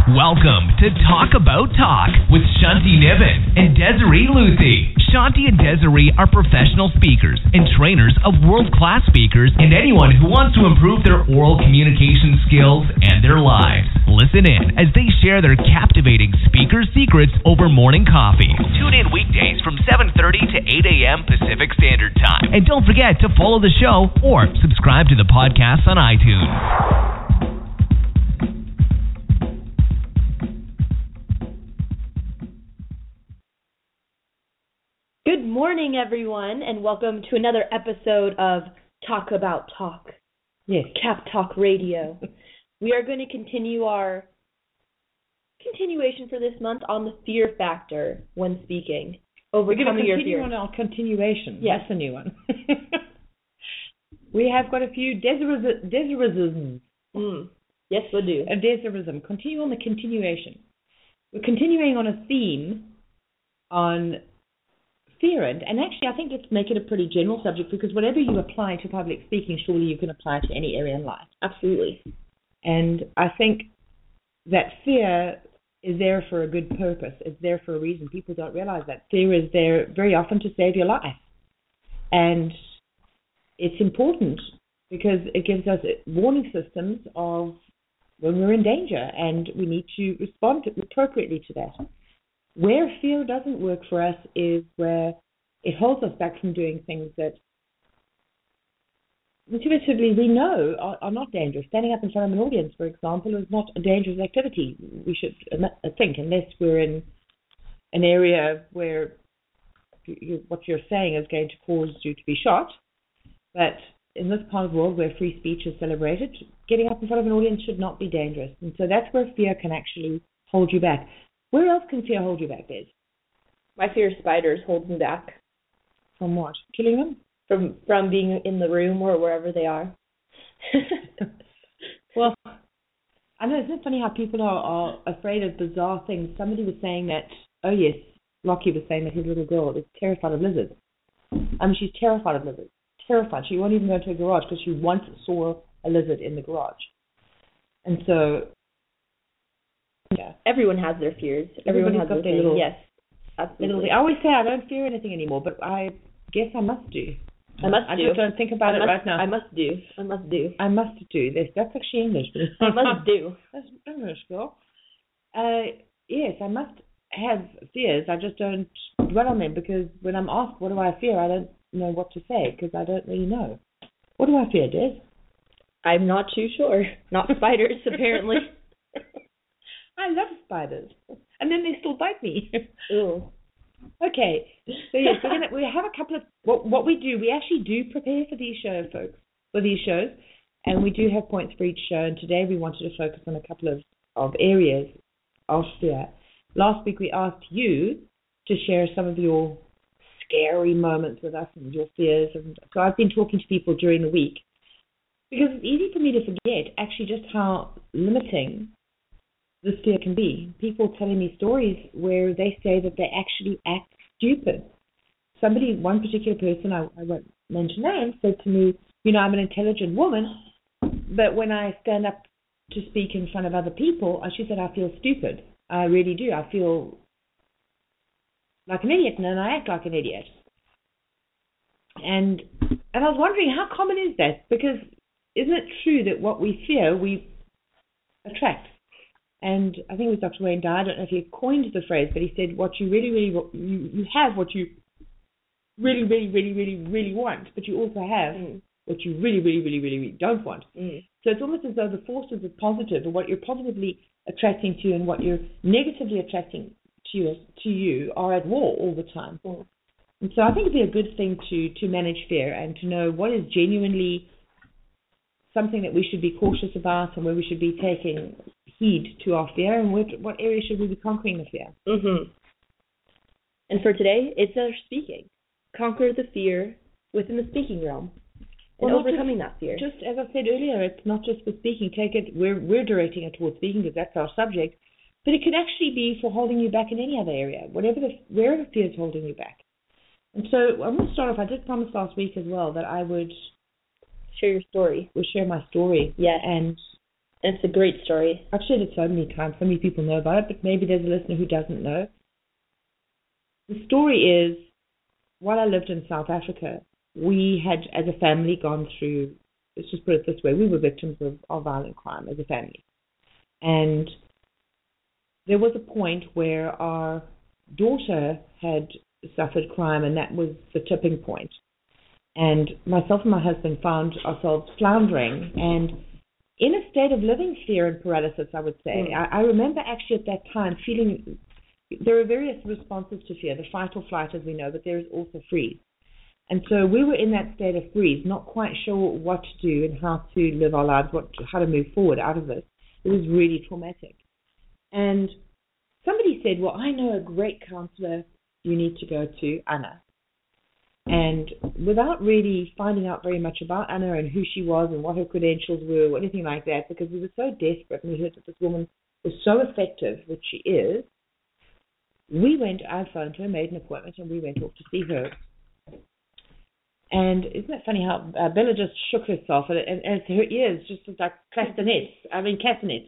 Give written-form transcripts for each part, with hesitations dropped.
Welcome to Talk About Talk with Shanti Niven and Desiree Luthi. Shanti and Desiree are professional speakers and trainers of world-class speakers and anyone who wants to improve their oral communication skills and their lives. Listen in as they share their captivating speaker secrets over morning coffee. Tune in weekdays from 7:30 to 8 a.m. Pacific Standard Time. And don't forget to follow the show or subscribe to the podcast on iTunes. Good morning, everyone, and welcome to another episode of Talk About Talk. Yes. Cap Talk Radio. We are going to continue our continuation for this month on the fear factor when speaking. Overcoming your fear. We're going to continue on our continuation. Yes. That's a new one. We have got a few Desirisms. Yes, we do. A Desirism. Continue on the continuation. We're continuing on a theme on fear, and actually I think let's make it a pretty general subject, because whatever you apply to public speaking, surely you can apply to any area in life. Absolutely. And I think that fear is there for a good purpose. It's there for a reason. People don't realize that. Fear is there very often to save your life. And it's important because it gives us warning systems of when we're in danger, and we need to respond appropriately to that. Where fear doesn't work for us is where it holds us back from doing things that intuitively we know are not dangerous. Standing up in front of an audience, for example, is not a dangerous activity. We should think, unless we're in an area where what you're saying is going to cause you to be shot. But in this part of the world where free speech is celebrated, getting up in front of an audience should not be dangerous. And so that's where fear can actually hold you back. Where else can fear hold you back, Des? My fear of spiders holds me back. From what? Killing them? From being in the room or wherever they are. Well, I know, isn't it funny how people are afraid of bizarre things? Somebody was saying that, Rocky was saying that his little girl is terrified of lizards. She's terrified of lizards. Terrified. She won't even go to a garage because she once saw a lizard in the garage. And so, yeah. Everyone has their fears. Everyone has got their thing. little, yes, absolutely. I always say I don't fear anything anymore, but I guess I must do. I just don't think about it right now. I must do. This. That's actually English. I must do. That's English, girl. Yes, I must have fears. I just don't dwell on them, because when I'm asked what do I fear, I don't know what to say, because I don't really know. What do I fear, Des? I'm not too sure. Not spiders, apparently. I love spiders, and then they still bite me. Ew. Okay, so yes, we have a couple of what we do. We actually do prepare for these shows, folks, and we do have points for each show. And today we wanted to focus on a couple of areas of fear. Last week we asked you to share some of your scary moments with us and your fears, and so I've been talking to people during the week, because it's easy for me to forget actually just how limiting this fear can be. People telling me stories where they say that they actually act stupid. One particular person, I won't mention names, said to me, I'm an intelligent woman, but when I stand up to speak in front of other people, she said, I feel stupid. I really do. I feel like an idiot, and then I act like an idiot. And I was wondering, how common is that? Because isn't it true that what we fear, we attract? And I think it was Dr. Wayne Dyer, I don't know if he coined the phrase, but he said, what you really, really, you have what you really, really, really, really, really want, but you also have what you really, really, really, really, really don't want. So it's almost as though the forces of positive, or what you're positively attracting to you and what you're negatively attracting to you are at war all the time. And so I think it'd be a good thing to manage fear and to know what is genuinely something that we should be cautious about, and where we should be taking heed to our fear, and what area should we be conquering the fear. And for today, it's our speaking. Conquer the fear within the speaking realm, and overcoming that fear. Just as I said earlier, it's not just for speaking. Take it, we're directing it towards speaking because that's our subject, but it could actually be for holding you back in any other area, wherever fear is holding you back. And so I'm going to start off. I did promise last week as well that I would share your story. Share my story. Yes. And It's a great story. I've shared it so many times. So many people know about it, but maybe there's a listener who doesn't know. The story is, while I lived in South Africa, we had, as a family, gone through, let's just put it this way, we were victims of violent crime as a family. And there was a point where our daughter had suffered crime, and that was the tipping point. And myself and my husband found ourselves floundering and in a state of living fear and paralysis, I would say. I remember actually at that time feeling, there are various responses to fear, the fight or flight as we know, but there is also freeze. And so we were in that state of freeze, not quite sure what to do and how to live our lives, how to move forward out of this. It was really traumatic. And somebody said, well, I know a great counselor you need to go to, Anna. And without really finding out very much about Anna and who she was and what her credentials were or anything like that, because we were so desperate and we heard that this woman was so effective, which she is, I phoned her, made an appointment, and we went off to see her. And isn't it funny how Bella just shook herself and her ears just like castanets.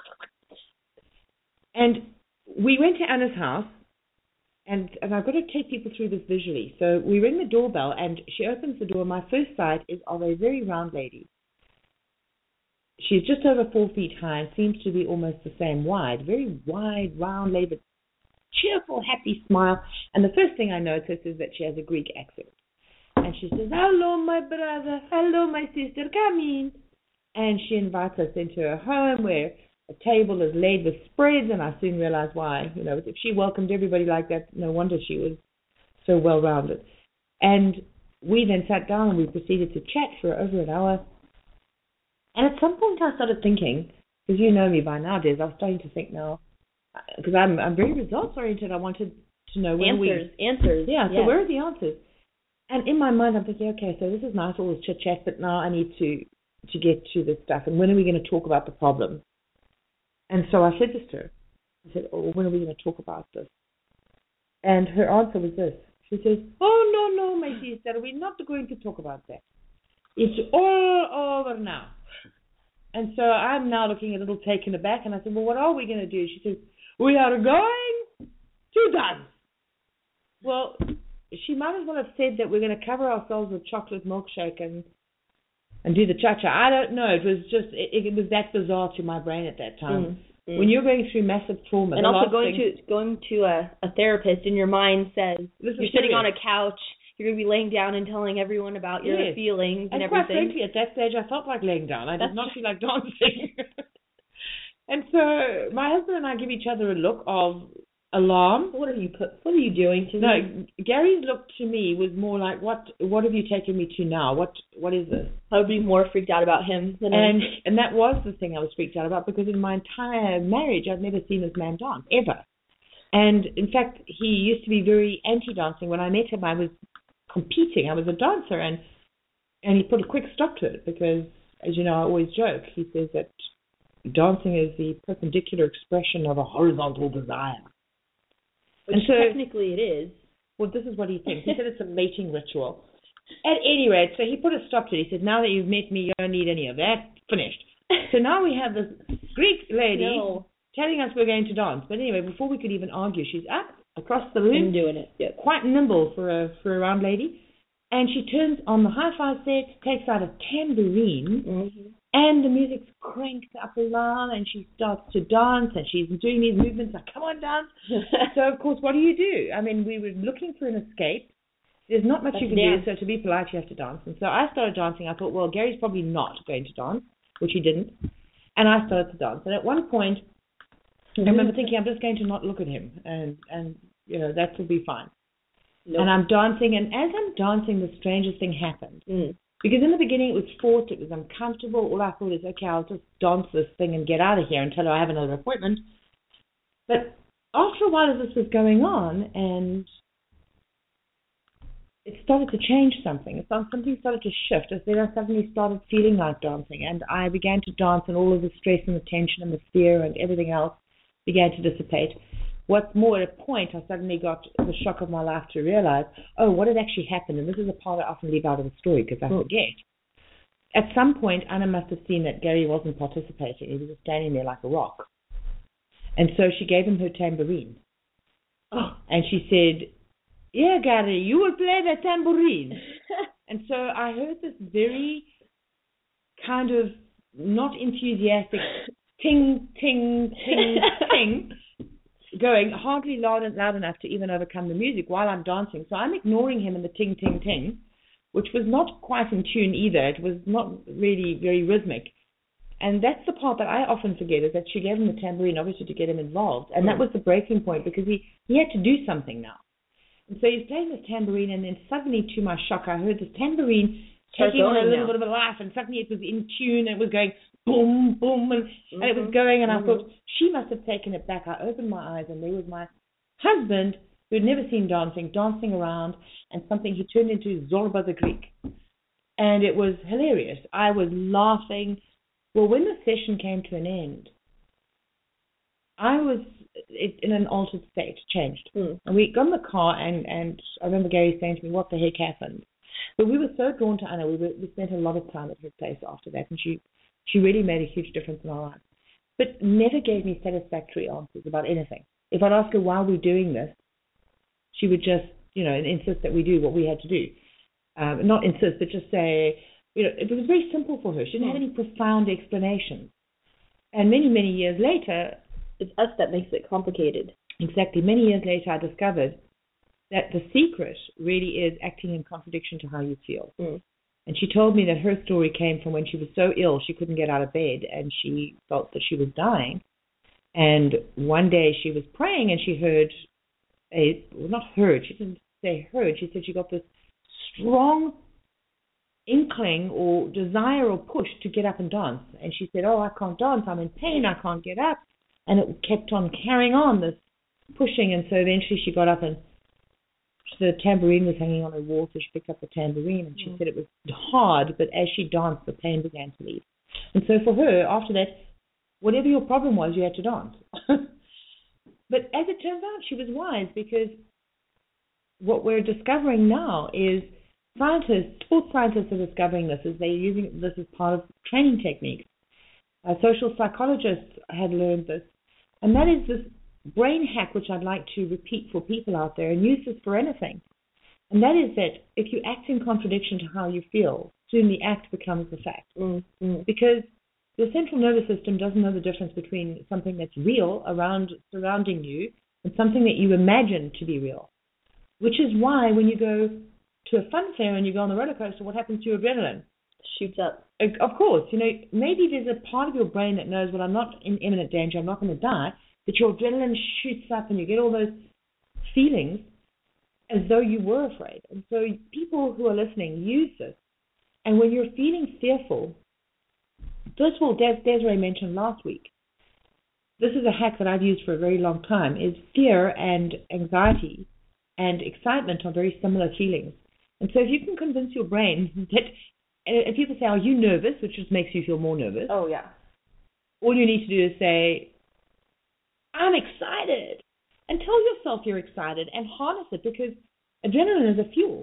And we went to Anna's house, and I've got to take people through this visually. So we ring the doorbell, and she opens the door. My first sight is of a very round lady. She's just over 4 feet high and seems to be almost the same wide. Very wide, round lady, but cheerful, happy smile. And the first thing I notice is that she has a Greek accent. And she says, hello, my brother. Hello, my sister. Come in. And she invites us into her home where a table is laid with spreads, and I soon realized why. If she welcomed everybody like that, no wonder she was so well-rounded. And we then sat down and we proceeded to chat for over an hour. And at some point I started thinking, because you know me by now, Des, I was starting to think now, because I'm very results-oriented. I wanted to know answers. Yeah, so where are the answers? And in my mind, I'm thinking, okay, so this is nice, all this chit-chat, but now I need to get to this stuff. And when are we going to talk about the problem? And so I said this to her. I said, when are we going to talk about this? And her answer was this. She says, oh, no, my sister, we're not going to talk about that. It's all over now. And so I'm now looking a little taken aback, and I said, well, what are we going to do? She says, we are going to dance. Well, she might as well have said that we're going to cover ourselves with chocolate milkshake and do the cha-cha. I don't know. It was just, it was that bizarre to my brain at that time. When you're going through massive trauma. And also going to a therapist, and your mind says, you're sitting on a couch, you're going to be laying down and telling everyone about your feelings and everything. And quite frankly, at that stage, I felt like laying down. I did not feel like dancing. And so my husband and I give each other a look of alarm. What are you doing to me? No, Gary's look to me was more like, what have you taken me to now? What is this? I would be more freaked out about him than and that was the thing I was freaked out about, because in my entire marriage I'd never seen this man dance, ever. And in fact, he used to be very anti-dancing. When I met him, I was competing. I was a dancer, and he put a quick stop to it, because, as you know, I always joke. He says that dancing is the perpendicular expression of a horizontal desire. Which so, technically it is. Well, this is what he thinks. He said it's a mating ritual. At any rate, so he put a stop to it. He said, now that you've met me, you don't need any of that. Finished. So now we have this Greek lady telling us we're going to dance. But anyway, before we could even argue, she's up across the room. And doing it. Yep. Quite nimble for a round lady. And she turns on the hi-fi set, takes out a tambourine, and the music's cranked up loud, and she starts to dance, and she's doing these movements like, come on, dance. So, of course, what do? I mean, we were looking for an escape. There's not much you can do, so to be polite, you have to dance. And so I started dancing. I thought, well, Gary's probably not going to dance, which he didn't. And I started to dance. And at one point, I remember thinking, I'm just going to not look at him, and that will be fine. Nope. And I'm dancing, and as I'm dancing, the strangest thing happened. Because in the beginning it was forced, it was uncomfortable. All I thought is, okay, I'll just dance this thing and get out of here until I have another appointment. But after a while, as this was going on, and it started to change something. Something started to shift. As then I suddenly started feeling like dancing, and I began to dance, and all of the stress and the tension and the fear and everything else began to dissipate. What's more, at a point, I suddenly got the shock of my life to realize, what had actually happened, and this is a part I often leave out of the story because I forget. at some point, Anna must have seen that Gary wasn't participating. He was just standing there like a rock. And so she gave him her tambourine. Oh. And she said, "Yeah, Gary, you will play the tambourine." And so I heard this very kind of not enthusiastic ting, ting, ting, ting, going hardly loud enough to even overcome the music while I'm dancing. So I'm ignoring him in the ting, ting, ting, which was not quite in tune either. It was not really very rhythmic. And that's the part that I often forget, is that she gave him the tambourine, obviously, to get him involved. And that was the breaking point, because he had to do something now. And so he's playing this tambourine, and then suddenly, to my shock, I heard this tambourine taking on a little bit of a life, and suddenly it was in tune, and it was going boom, boom, and it was going, and I thought, she must have taken it back. I opened my eyes, and there was my husband, who had never seen dancing around, and something he turned into Zorba the Greek. And it was hilarious. I was laughing. Well, when the session came to an end, I was in an altered state, changed. And we got in the car, and I remember Gary saying to me, "What the heck happened?" But we were so drawn to Anna. We spent a lot of time at her place after that, and she really made a huge difference in our lives. But never gave me satisfactory answers about anything. If I'd ask her why we're doing this, she would just, insist that we do what we had to do. Not insist, but just say, it was very simple for her. She didn't have any profound explanations. And many, many years later, it's us that makes it complicated. Exactly. Many years later, I discovered that the secret really is acting in contradiction to how you feel. And she told me that her story came from when she was so ill she couldn't get out of bed, and she felt that she was dying. And one day she was praying, and she heard she didn't say heard, she said she got this strong inkling or desire or push to get up and dance. And she said, "Oh, I can't dance, I'm in pain, I can't get up." And it kept on carrying on, this pushing. And so eventually she got up, and the tambourine was hanging on her wall, so she picked up the tambourine, and she said it was hard, but as she danced, the pain began to leave. And so for her, after that, whatever your problem was, you had to dance. But as it turns out, she was wise, because what we're discovering now is sports scientists are discovering this, as they're using this as part of training techniques. Social psychologists had learned this, and that is this brain hack, which I'd like to repeat for people out there and use this for anything. And that is that if you act in contradiction to how you feel, soon the act becomes the fact. Because your central nervous system doesn't know the difference between something that's real surrounding you and something that you imagine to be real. Which is why when you go to a fun fair and you go on the roller coaster, what happens to your adrenaline? Shoots up. Of course. Maybe there's a part of your brain that knows, well, I'm not in imminent danger, I'm not going to die, but your adrenaline shoots up and you get all those feelings as though you were afraid. And so people who are listening, use this. And when you're feeling fearful, first of all, Desiree mentioned last week, this is a hack that I've used for a very long time, is fear and anxiety and excitement are very similar feelings. And so if you can convince your brain that, and people say, "Are you nervous?" which just makes you feel more nervous. Oh, yeah. All you need to do is say, "I'm excited," and tell yourself you're excited and harness it, because adrenaline is a fuel.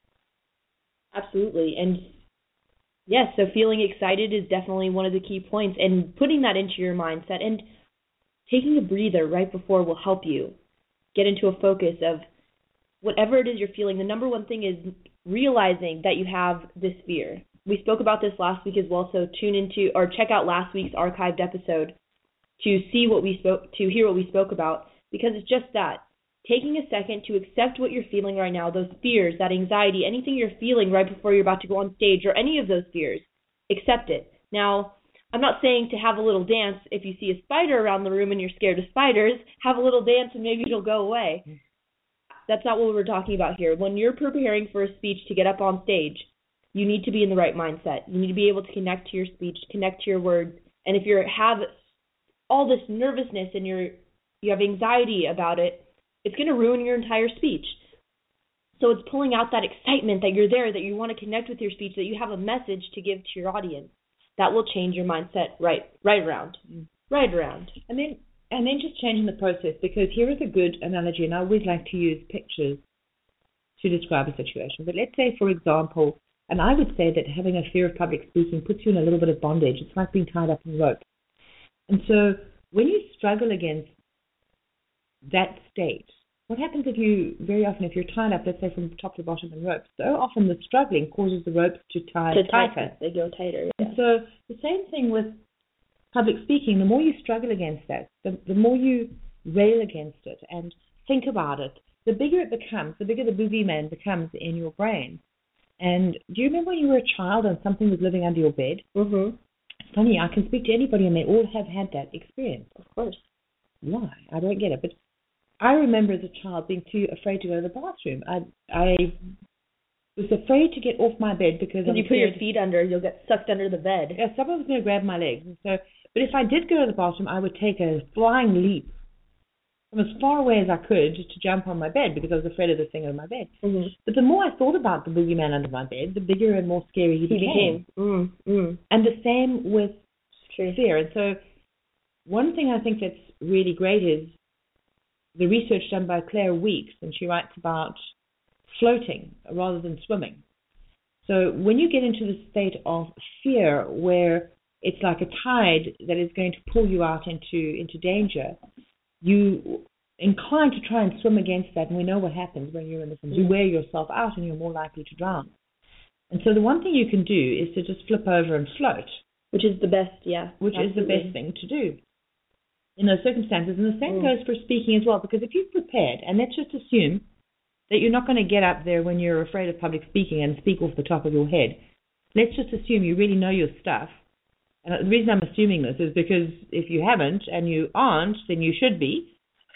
Absolutely. And yes, so feeling excited is definitely one of the key points, and putting that into your mindset and taking a breather right before will help you get into a focus of whatever it is you're feeling. The number one thing is realizing that you have this fear. We spoke about this last week as well, so tune into or check out last week's archived episode to hear what we spoke about, because it's just that. Taking a second to accept what you're feeling right now, those fears, that anxiety, anything you're feeling right before you're about to go on stage, or any of those fears, accept it. Now, I'm not saying to have a little dance. If you see a spider around the room and you're scared of spiders, have a little dance and maybe it'll go away. That's not what we're talking about here. When you're preparing for a speech to get up on stage, you need to be in the right mindset. You need to be able to connect to your speech, connect to your words. And if you have all this nervousness and you have anxiety about it, it's going to ruin your entire speech. So it's pulling out that excitement that you're there, that you want to connect with your speech, that you have a message to give to your audience. That will change your mindset right around. And then just changing the process, because here is a good analogy, and I always like to use pictures to describe a situation. But let's say, for example, And I would say that having a fear of public speaking puts you in a little bit of bondage. It's like being tied up in rope. And so when you struggle against that state, what happens if you're tied up, let's say from top to bottom in ropes, so often the struggling causes the ropes to tie tighter. They go tighter. Yeah. And so the same thing with public speaking. The more you struggle against that, the more you rail against it and think about it, the bigger it becomes, the bigger the boogeyman becomes in your brain. And do you remember when you were a child and something was living under your bed? Mm-hmm. It's funny, I can speak to anybody and they all have had that experience. Of course. Why? I don't get it. But I remember as a child being too afraid to go to the bathroom. I was afraid to get off my bed because you put your feet under, you'll get sucked under the bed. Yeah, someone was going to grab my legs. And so, but if I did go to the bathroom, I would take a flying leap from as far away as I could to jump on my bed because I was afraid of the thing under my bed. Mm-hmm. But the more I thought about the boogeyman under my bed, the bigger and more scary he became. Mm-hmm. And the same with fear. And so one thing I think that's really great is the research done by Claire Weeks, and she writes about floating rather than swimming. So when you get into the state of fear where it's like a tide that is going to pull you out into danger, you incline to try and swim against that, and we know what happens when you're in this. You wear yourself out and you're more likely to drown. And so the one thing you can do is to just flip over and float. Which is the best, yeah. Which is the best thing to do in those circumstances. And the same goes for speaking as well, because if you've prepared, and let's just assume that you're not going to get up there when you're afraid of public speaking and speak off the top of your head. Let's just assume you really know your stuff. And the reason I'm assuming this is because if you haven't and you aren't, then you should be,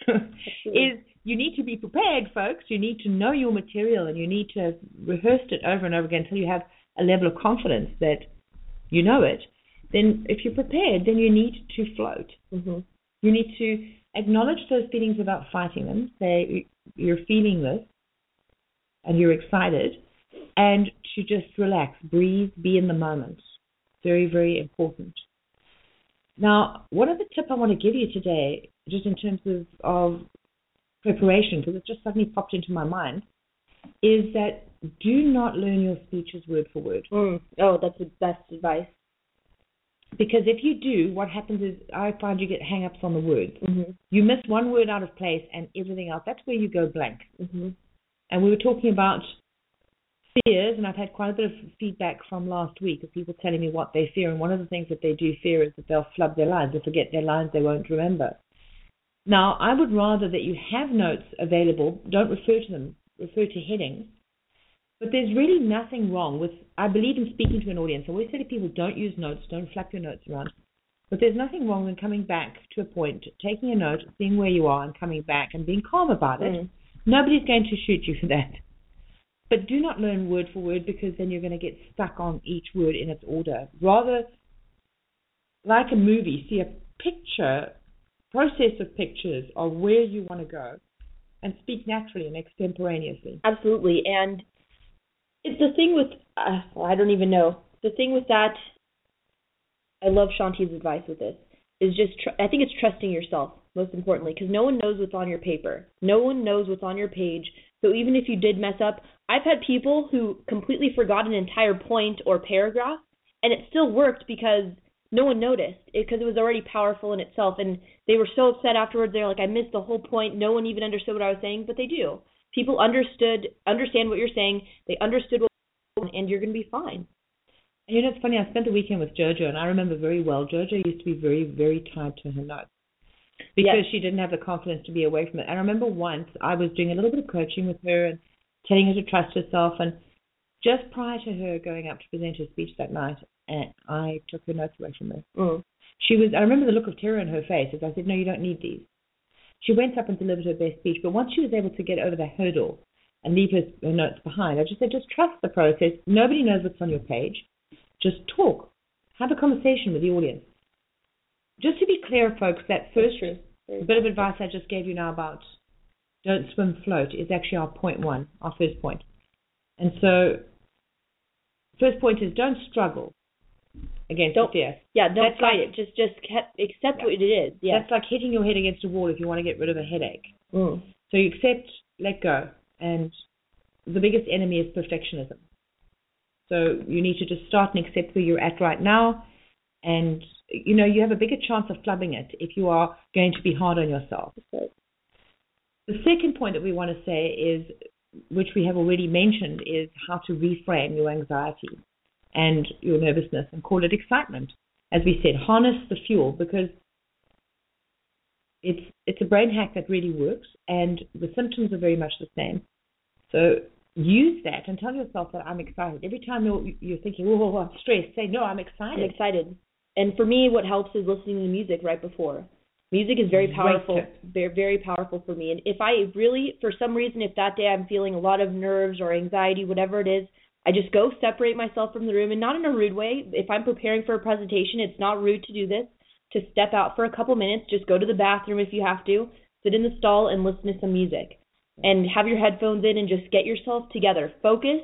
is you need to be prepared, folks. You need to know your material and you need to have rehearsed it over and over again until you have a level of confidence that you know it. Then if you're prepared, then you need to float. Mm-hmm. You need to acknowledge those feelings without fighting them. Say, you're feeling this and you're excited, and to just relax, breathe, be in the moment. Very, very important. Now, one other tip I want to give you today, just in terms of preparation, because it just suddenly popped into my mind, is that do not learn your speeches word for word. Oh, that's the best advice. Because if you do, what happens is I find you get hang-ups on the words. Mm-hmm. You miss one word out of place and everything else. That's where you go blank. Mm-hmm. And we were talking about fears, and I've had quite a bit of feedback from last week of people telling me what they fear. And one of the things that they do fear is that they'll flub their lines. They'll forget their lines they won't remember. Now, I would rather that you have notes available. Don't refer to them. Refer to headings. But there's really nothing wrong with, I believe in speaking to an audience. I always say to people, don't use notes, don't flap your notes around. But there's nothing wrong in coming back to a point, taking a note, seeing where you are and coming back and being calm about it. Nobody's going to shoot you for that. But do not learn word for word, because then you're going to get stuck on each word in its order. Rather, like a movie, see a picture, process of pictures of where you want to go and speak naturally and extemporaneously. Absolutely. And it's the thing with, I don't even know, the thing with that, I love Shanti's advice with this, is just, I think it's trusting yourself, most importantly, because no one knows what's on your paper. No one knows what's on your page. So even if you did mess up, I've had people who completely forgot an entire point or paragraph, and it still worked because no one noticed, because it was already powerful in itself, and they were so upset afterwards. They're like, I missed the whole point. No one even understood what I was saying, but they do. People understand what you're saying. They understood what you're saying, and you're going to be fine. And you know, it's funny, I spent the weekend with JoJo, and I remember very well, JoJo used to be very, very tied to her notes because she didn't have the confidence to be away from it. And I remember once I was doing a little bit of coaching with her and telling her to trust herself, and just prior to her going up to present her speech that night, and I took her notes away from her. I remember the look of terror in her face as I said, no, you don't need these. She went up and delivered her best speech, but once she was able to get over the hurdle and leave her notes behind, I just said, just trust the process. Nobody knows what's on your page. Just talk. Have a conversation with the audience. Just to be clear, folks, that first bit of advice I just gave you now about don't swim, float is actually our point one, our first point. And so first point is don't struggle against fear. Yeah, don't fight it. Just accept what it is. Yeah. That's like hitting your head against a wall if you want to get rid of a headache. So you accept, let go. And the biggest enemy is perfectionism. So you need to just start and accept where you're at right now. And, you have a bigger chance of flubbing it if you are going to be hard on yourself. Okay. The second point that we want to say is, which we have already mentioned, is how to reframe your anxiety and your nervousness and call it excitement. As we said, harness the fuel, because it's a brain hack that really works, and the symptoms are very much the same. So use that and tell yourself that I'm excited. Every time you're thinking, oh, I'm stressed, say, no, I'm excited. I'm excited. And for me, what helps is listening to music right before. Music is very powerful, very, very powerful for me. And if I really, for some reason, if that day I'm feeling a lot of nerves or anxiety, whatever it is, I just go separate myself from the room, and not in a rude way. If I'm preparing for a presentation, it's not rude to do this, to step out for a couple minutes, just go to the bathroom if you have to, sit in the stall and listen to some music. And have your headphones in and just get yourself together. Focus.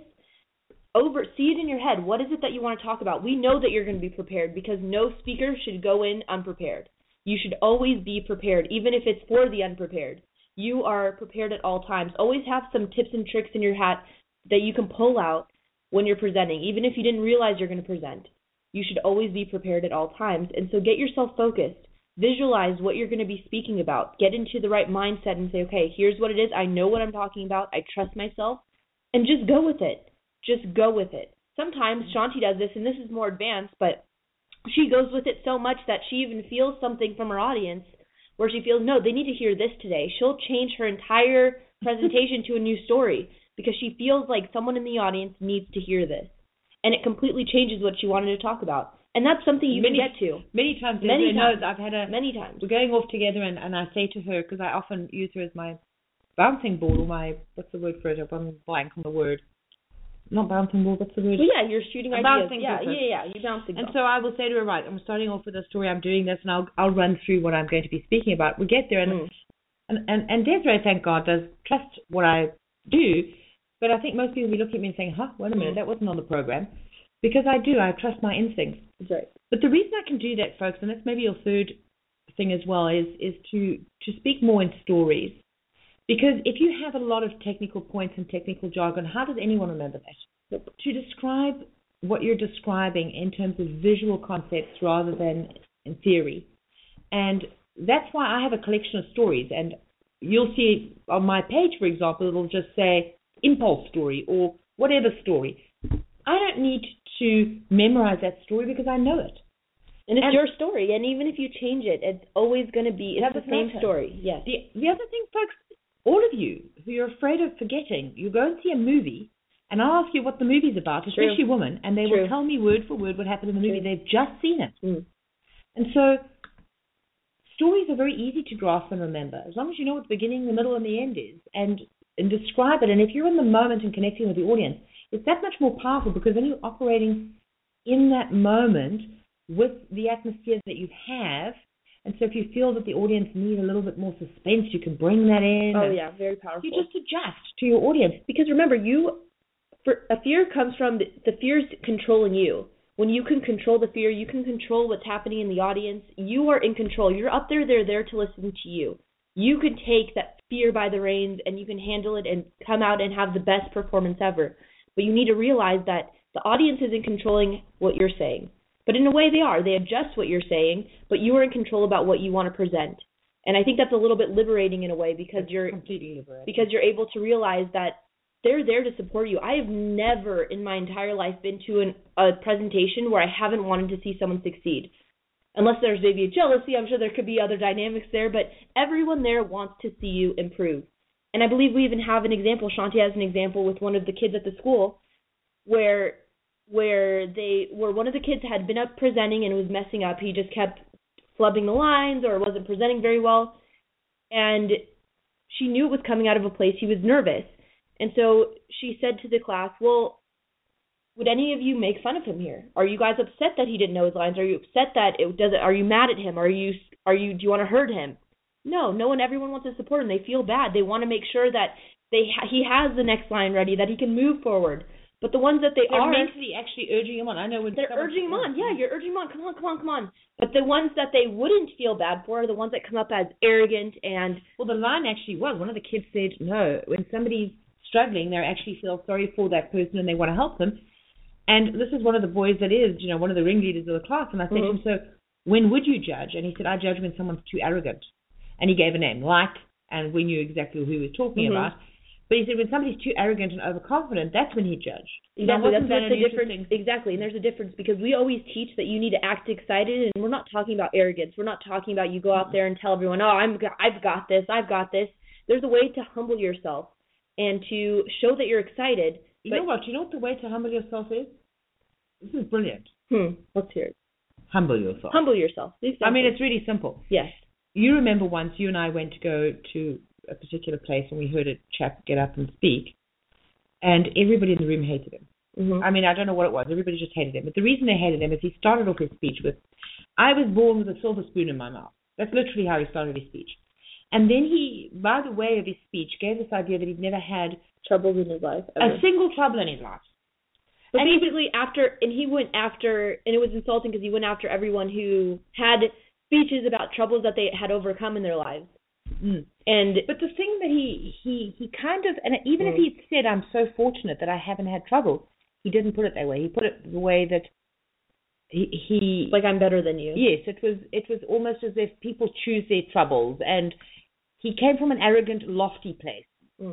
See it in your head. What is it that you want to talk about? We know that you're going to be prepared, because no speaker should go in unprepared. You should always be prepared, even if it's for the unprepared. You are prepared at all times. Always have some tips and tricks in your hat that you can pull out when you're presenting, even if you didn't realize you're going to present. You should always be prepared at all times. And so get yourself focused. Visualize what you're going to be speaking about. Get into the right mindset and say, okay, here's what it is. I know what I'm talking about. I trust myself. And just go with it. Just go with it. Sometimes Shanti does this, and this is more advanced, but she goes with it so much that she even feels something from her audience where she feels, no, they need to hear this today. She'll change her entire presentation to a new story because she feels like someone in the audience needs to hear this. And it completely changes what she wanted to talk about. And that's something you can get to. Many times. I've had many times. We're going off together, and I say to her, because I often use her as my bouncing board, or my, what's the word for it? I'm blank on the word. Not bouncing ball, what's the word? Well, yeah, you're shooting ideas. Yeah, you're bouncing ball. And so I will say to her, right, I'm starting off with a story, I'm doing this, and I'll run through what I'm going to be speaking about. We get there, and Desiree, thank God, does trust what I do, but I think most people will be looking at me and saying, wait a minute, that wasn't on the program. Because I do, I trust my instincts. That's right. But the reason I can do that, folks, and that's maybe your third thing as well, is to speak more in stories. Because if you have a lot of technical points and technical jargon, how does anyone remember that? To describe what you're describing in terms of visual concepts rather than in theory. And that's why I have a collection of stories. And you'll see on my page, for example, it'll just say impulse story or whatever story. I don't need to memorize that story because I know it. And it's your story. And even if you change it, it's always going to be the same story. Yes. The other thing, folks, all of you who are afraid of forgetting, you go and see a movie, and I'll ask you what the movie's about, especially women, and they will tell me word for word what happened in the movie. They've just seen it. And so stories are very easy to grasp and remember, as long as you know what the beginning, the middle, and the end is, and describe it. And if you're in the moment and connecting with the audience, it's that much more powerful, because then you're operating in that moment with the atmosphere that you have. And so if you feel that the audience need a little bit more suspense, you can bring that in. Oh, yeah, very powerful. You just adjust to your audience. Because remember, a fear comes from the fear's controlling you. When you can control the fear, you can control what's happening in the audience. You are in control. You're up there. They're there to listen to you. You can take that fear by the reins, and you can handle it and come out and have the best performance ever. But you need to realize that the audience isn't controlling what you're saying. But in a way they are. They adjust what you're saying, but you are in control about what you want to present. And I think that's a little bit liberating in a way, because you're completely liberating. Because you're able to realize that they're there to support you. I have never in my entire life been to a presentation where I haven't wanted to see someone succeed. Unless there's maybe a jealousy, I'm sure there could be other dynamics there, but everyone there wants to see you improve. And I believe we even have an example. Shanti has an example with one of the kids at the school where one of the kids had been up presenting and was messing up. He just kept flubbing the lines or wasn't presenting very well. And she knew it was coming out of a place he was nervous. And so she said to the class, well, would any of you make fun of him here? Are you guys upset that he didn't know his lines? Are you upset that are you mad at him? Do you want to hurt him? No one. Everyone wants to support him. They feel bad. They want to make sure that he has the next line ready, that he can move forward. But the ones that they're mentally actually urging him on. I know when they're urging him on. Yeah, you're urging him on. Come on. But the ones that they wouldn't feel bad for are the ones that come up as arrogant and. Well, the line actually was, one of the kids said, no, when somebody's struggling, they actually feel sorry for that person and they want to help them. And this is one of the boys that is, one of the ringleaders of the class. And I said to him, so when would you judge? And he said, I judge when someone's too arrogant. And he gave a name, and we knew exactly who he was talking about. But he said when somebody's too arrogant and overconfident, that's when he judged. Exactly, that's the difference. Exactly, and there's a difference because we always teach that you need to act excited, and we're not talking about arrogance. We're not talking about you go out there and tell everyone, oh, I've got this. There's a way to humble yourself and to show that you're excited. You know what the way to humble yourself is? This is brilliant. Let's hear it. Humble yourself. Humble yourself. Exactly. I mean, it's really simple. Yes. You remember once you and I went to go to a particular place and we heard a chap get up and speak, and everybody in the room hated him. I mean, I don't know what it was. Everybody just hated him. But the reason they hated him is he started off his speech with, I was born with a silver spoon in my mouth. That's literally how he started his speech. And then he, by the way of his speech, gave this idea that he'd never had troubles in his life. A single trouble in his life. But basically he went after, and it was insulting because he went after everyone who had speeches about troubles that they had overcome in their lives. But the thing that he kind of, and even if he'd said, I'm so fortunate that I haven't had trouble, he didn't put it that way. He put it the way that he like, I'm better than you. Yes, it was almost as if people choose their troubles, and he came from an arrogant, lofty place.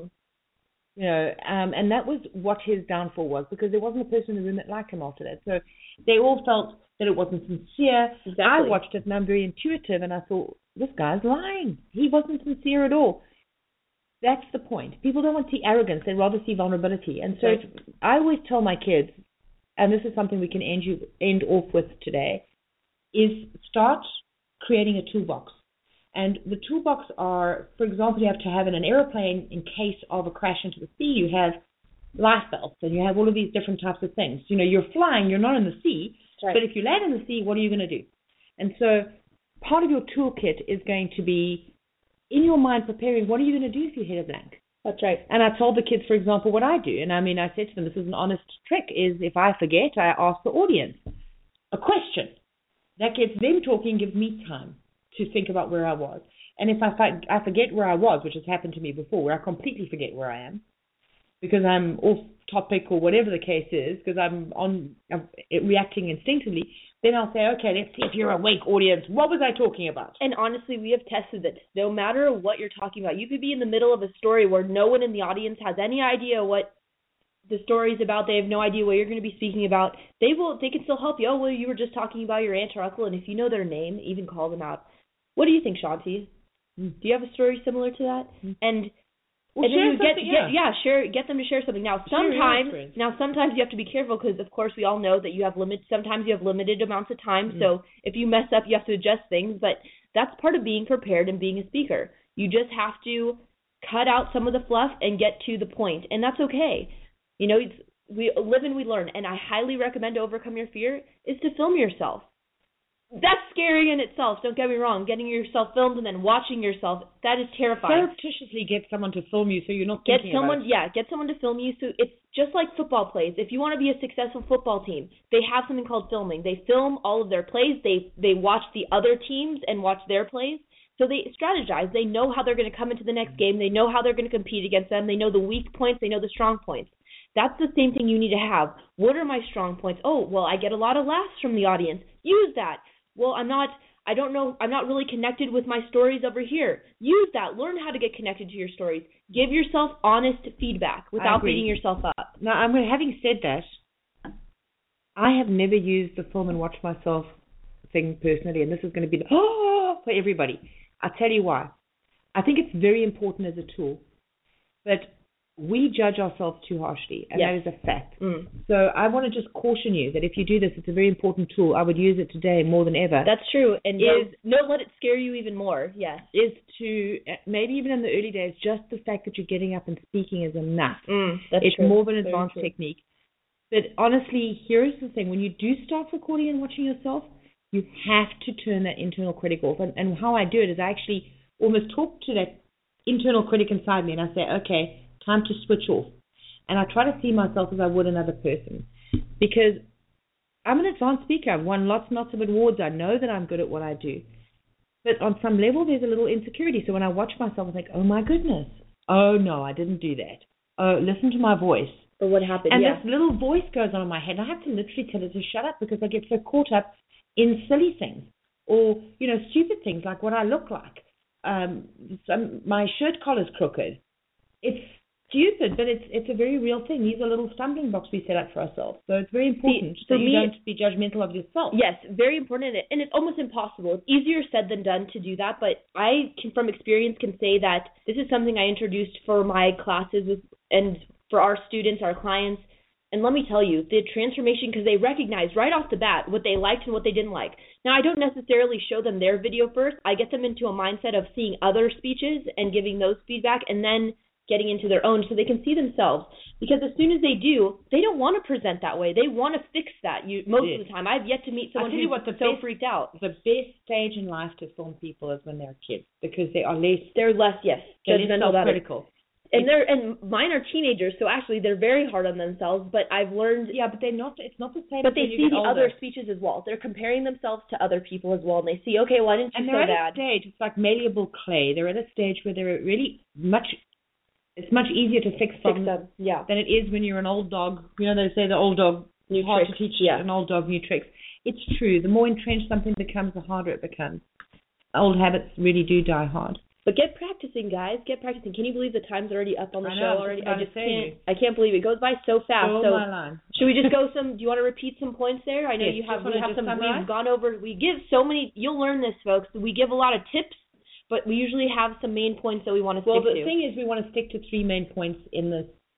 And that was what his downfall was, because there wasn't a person in the room that liked him after that. So they all felt that it wasn't sincere. Exactly. I watched it and I'm very intuitive, and I thought, this guy's lying. He wasn't sincere at all. That's the point. People don't want to see arrogance. They'd rather see vulnerability. And so I always tell my kids, and this is something we can end off with today, is start creating a toolbox. And the toolbox are, for example, you have to have in an aeroplane, in case of a crash into the sea, you have life belts, and you have all of these different types of things. You're flying, you're not in the sea, but if you land in the sea, what are you going to do? And so part of your toolkit is going to be, in your mind, preparing, what are you going to do if you hit a blank? That's right. And I told the kids, for example, what I do. And I mean, I said to them, this is an honest trick, is if I forget, I ask the audience a question. That gets them talking, gives me time to think about where I was. And if I forget where I was, which has happened to me before, where I completely forget where I am, because I'm off topic or whatever the case is, because I'm reacting instinctively, then I'll say, okay, let's see if you're awake, audience. What was I talking about? And honestly, we have tested this. No matter what you're talking about, you could be in the middle of a story where no one in the audience has any idea what the story's about. They have no idea what you're going to be speaking about. They can still help you. Oh, well, you were just talking about your aunt or uncle, and if you know their name, even call them out. What do you think, Shanti? Do you have a story similar to that? And then you get them to share something. Now sometimes you have to be careful, because of course we all know that sometimes you have limited amounts of time. So if you mess up, you have to adjust things. But that's part of being prepared and being a speaker. You just have to cut out some of the fluff and get to the point, and that's okay. We live and we learn, and I highly recommend to overcome your fear is to film yourself. That's scary in itself, don't get me wrong. Getting yourself filmed and then watching yourself, that is terrifying. Surreptitiously get someone to film you so you're not thinking about it. Yeah, get someone to film you. So it's just like football plays. If you want to be a successful football team, they have something called filming. They film all of their plays. They watch the other teams and watch their plays. So they strategize. They know how they're going to come into the next game. They know how they're going to compete against them. They know the weak points. They know the strong points. That's the same thing you need to have. What are my strong points? Oh, well, I get a lot of laughs from the audience. Use that. Well, I'm not really connected with my stories over here. Use that. Learn how to get connected to your stories. Give yourself honest feedback without beating yourself up. Now, having said that, I have never used the film and watch myself thing personally, and this is going to be for everybody. I'll tell you why. I think it's very important as a tool, but we judge ourselves too harshly, and that is a fact. So I want to just caution you that if you do this, it's a very important tool. I would use it today more than ever. That's true. And don't let it scare you even more. Yes. Is to, maybe even in the early days, just the fact that you're getting up and speaking is enough. It's true. more of an advanced technique. But honestly, here's the thing. When you do start recording and watching yourself, you have to turn that internal critic off. And how I do it is I actually almost talk to that internal critic inside me, and I say, okay, time to switch off. And I try to see myself as I would another person, because I'm an advanced speaker. I've won lots and lots of awards. I know that I'm good at what I do. But on some level, there's a little insecurity. So when I watch myself, I think, oh, my goodness. Oh, no, I didn't do that. Oh, listen to my voice. Or what happened, And this little voice goes on in my head. And I have to literally tell it to shut up because I get so caught up in silly things or, stupid things like what I look like. My shirt collar's crooked. It's stupid, but it's a very real thing. These are little stumbling blocks we set up for ourselves. So it's very important that you don't be judgmental of yourself. Yes, very important. And it's almost impossible. It's easier said than done to do that, but I can, from experience, can say that this is something I introduced for my classes and for our students, our clients. And let me tell you, the transformation, because they recognize right off the bat what they liked and what they didn't like. Now, I don't necessarily show them their video first. I get them into a mindset of seeing other speeches and giving those feedback and then getting into their own so they can see themselves. Because as soon as they do, they don't want to present that way. They want to fix that most of the time. I've yet to meet someone who's so freaked out. The best stage in life to film people is when they're kids because they are less... They're less, yes, judgmental, self-critical. And mine are teenagers, so actually they're very hard on themselves. But I've learned, but they're not. It's not the same. But they see the other speeches as well. They're comparing themselves to other people as well, and they see, okay, well, I didn't do so bad. And they're at a stage. It's like malleable clay. They're at a stage where they're really much. It's much easier to fix them than it is when you're an old dog. They say the old dog new hard tricks. to teach an old dog new tricks. It's true. The more entrenched something becomes, the harder it becomes. Old habits really do die hard. But get practicing, guys. Get practicing. Can you believe the time's already up on the show already? I just can't. I can't believe it. It goes by so fast. So my line. Should we just go some? Do you want to repeat some points there? I know we have some. We've gone over. We give so many. You'll learn this, folks. We give a lot of tips, but we usually have some main points that we want to stick to. Well, the thing is, we want to stick to 3 main points in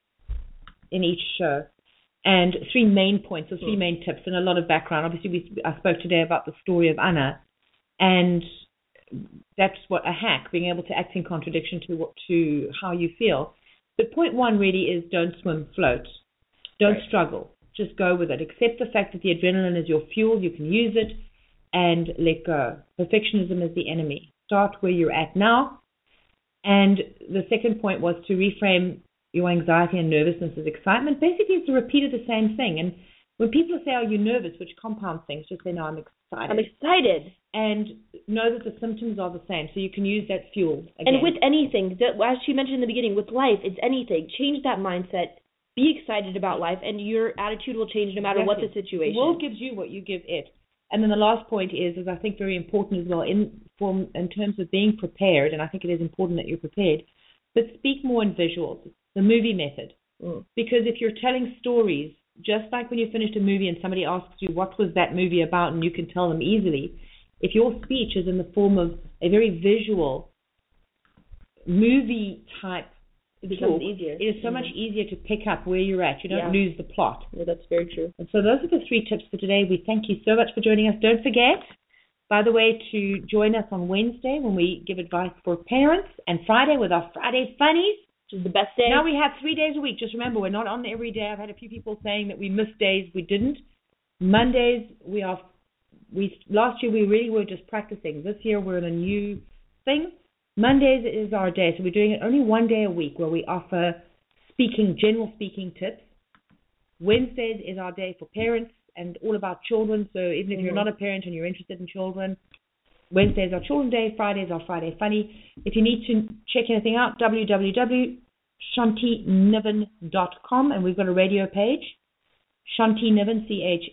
each show, and 3 main points or 3 main tips, and a lot of background. Obviously, I spoke today about the story of Anna, and that's what a hack, being able to act in contradiction to how you feel. But point 1 really is don't swim, float. Don't struggle. Just go with it. Accept the fact that the adrenaline is your fuel. You can use it and let go. Perfectionism is the enemy. Start where you're at now. And the second point was to reframe your anxiety and nervousness as excitement. Basically, it's a repeat of the same thing. And when people say, are you nervous, which compounds things, just say, no, I'm excited. I'm excited. And know that the symptoms are the same. So you can use that fuel again. And with anything, as she mentioned in the beginning, with life, it's anything. Change that mindset. Be excited about life, and your attitude will change no matter what the situation. The world gives you what you give it. And then the last point is I think very important as well, in terms of being prepared, and I think it is important that you're prepared, but speak more in visuals, the movie method. Because if you're telling stories, just like when you finished a movie and somebody asks you what was that movie about and you can tell them easily, if your speech is in the form of a very visual movie type, it becomes easier. It is so much easier to pick up where you're at. You don't lose the plot. Yeah, that's very true. And so those are the 3 tips for today. We thank you so much for joining us. Don't forget, by the way, to join us on Wednesday when we give advice for parents, and Friday with our Friday Funnies. Which is the best day. Now we have 3 days a week. Just remember, we're not on every day. I've had a few people saying that we missed days. We didn't. Mondays, last year we really were just practicing. This year we're in a new thing. Mondays is our day, so we're doing it only 1 day a week where we offer general speaking tips. Wednesdays is our day for parents and all about children, so even if you're not a parent and you're interested in children, Wednesday is our Children Day, Friday is our Friday Funny. If you need to check anything out, www.shantiniven.com, and we've got a radio page, Shantiniven,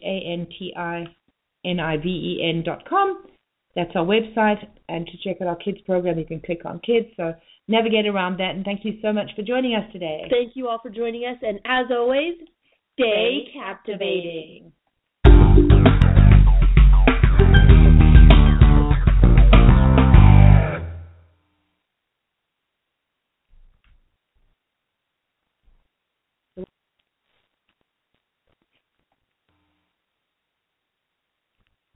CHANTINIVEN.com. That's our website, and to check out our kids program, you can click on kids. So navigate around that, and thank you so much for joining us today. Thank you all for joining us, and as always, stay captivating.